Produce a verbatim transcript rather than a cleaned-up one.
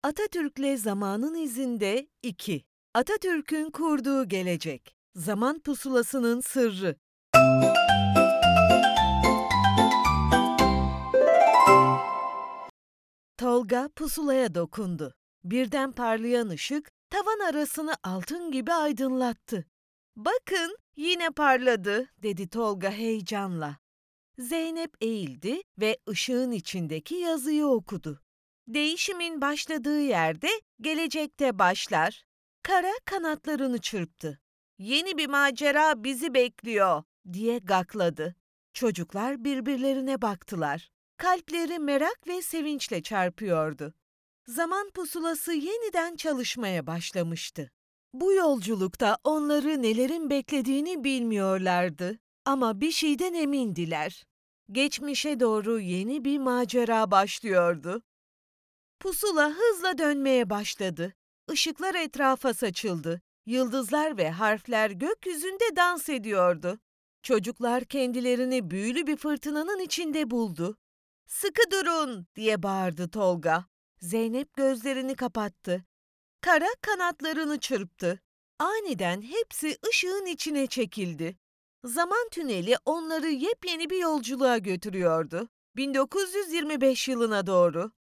Atatürk'le Zamanın İzinde iki. Atatürk'ün kurduğu gelecek. Zaman pusulasının sırrı. Tolga pusulaya dokundu. Birden parlayan ışık tavan arasını altın gibi aydınlattı. "Bakın, yine parladı," dedi Tolga heyecanla. Zeynep eğildi ve ışığın içindeki yazıyı okudu. "Değişimin başladığı yerde gelecekte başlar." Kara kanatlarını çırptı. "Yeni bir macera bizi bekliyor," diye gakladı. Çocuklar birbirlerine baktılar. Kalpleri merak ve sevinçle çarpıyordu. Zaman pusulası yeniden çalışmaya başlamıştı. Bu yolculukta onları nelerin beklediğini bilmiyorlardı. Ama bir şeyden emindiler. Geçmişe doğru yeni bir macera başlıyordu. Pusula hızla dönmeye başladı. Işıklar etrafa saçıldı. Yıldızlar ve harfler gökyüzünde dans ediyordu. Çocuklar kendilerini büyülü bir fırtınanın içinde buldu. "Sıkı durun," diye bağırdı Tolga. Zeynep gözlerini kapattı. Kara kanatlarını çırptı. Aniden hepsi ışığın içine çekildi. Zaman tüneli onları yepyeni bir yolculuğa götürüyordu. bin dokuz yüz yirmi beş yılına doğru.